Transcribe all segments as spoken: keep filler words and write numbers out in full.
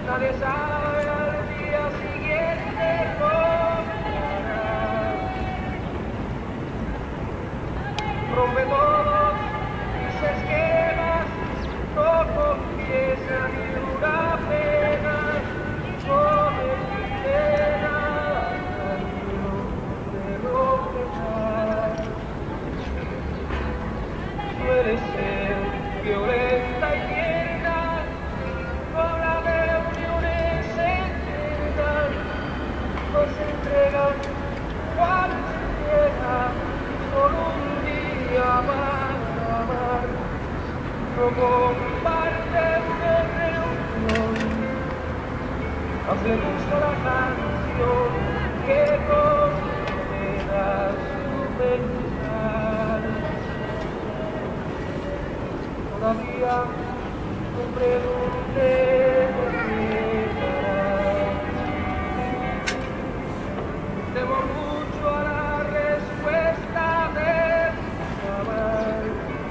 nadie sabe al día siguiente cómo hará. Rompe todos mis esquemas, no confiesa ni una pena, no me pide nada de lo que da. Suele ser violenta y tierna, con la reuniones eternas, nos entregan cual tierra, solo un día para amar, no comparte una reunión, más le gusta la canción que considera su pensar. Todavía no pregunté por qué hará. Temo mucho a la respuesta de amar.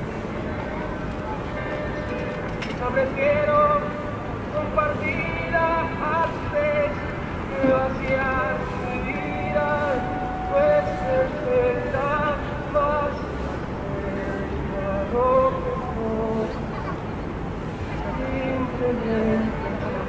No prefiero compartida antes que vaciar mi vida, pues perfecta más lo que no, simplemente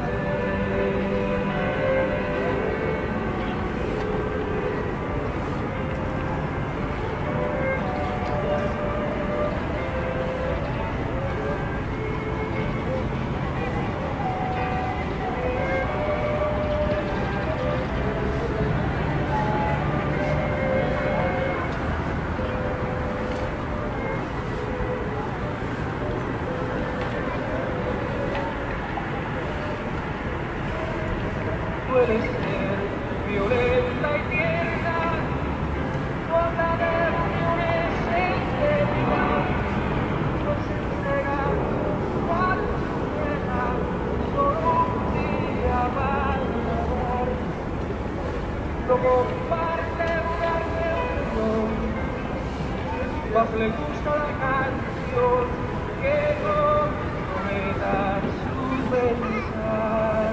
puede ser violenta y tierna, con la reuniones eternas, nos entrega cual tierra, solo un día para amar, no comparte una reunión, más le gusta la canción que comprometa su pensar.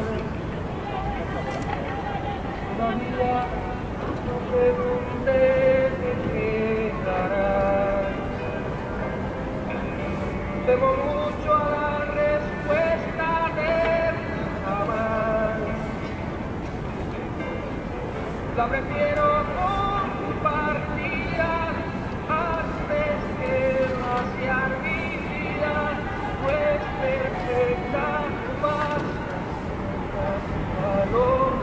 Todavía no pregunté qué quedará. Temo mucho a la respuesta de amar. La prefiero compartida antes que vaciar mi vida, pues perfecta más valor.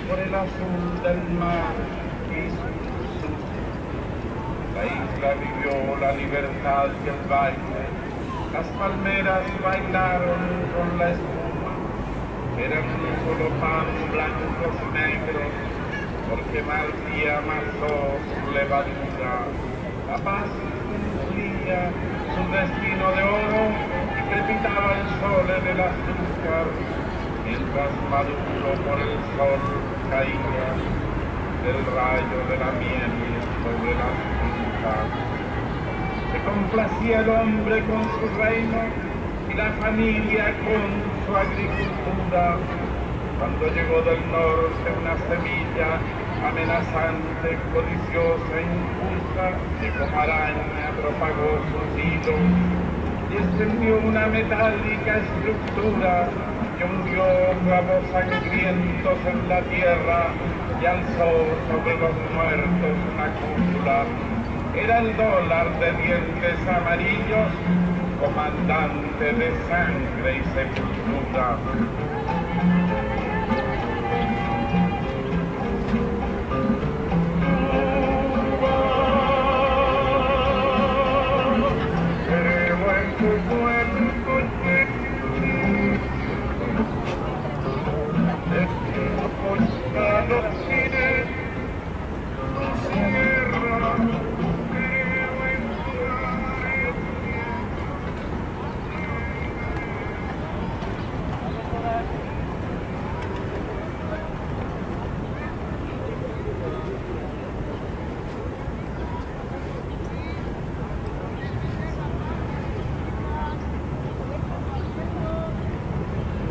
por el azul del mar y sus luces. La isla vivió la libertad y el baile. Las palmeras bailaron con la espuma. Eran un solo pan, blancos y negros, porque más día más su levadura. La paz cumplía su destino de oro y crepitaba el sol en el azúcar, mientras maduro por el sol caía el rayo de la miel sobre las frutas. Se complacía el hombre con su reino y la familia con su agricultura. Cuando llegó del norte una semilla amenazante, codiciosa, impulsa, que como araña propagó sus hilos y extendió una metálica estructura que hundió clavos sangrientos en la tierra y alzó sobre los muertos una cúpula. Era el dólar de dientes amarillos, comandante de sangre y sepultura.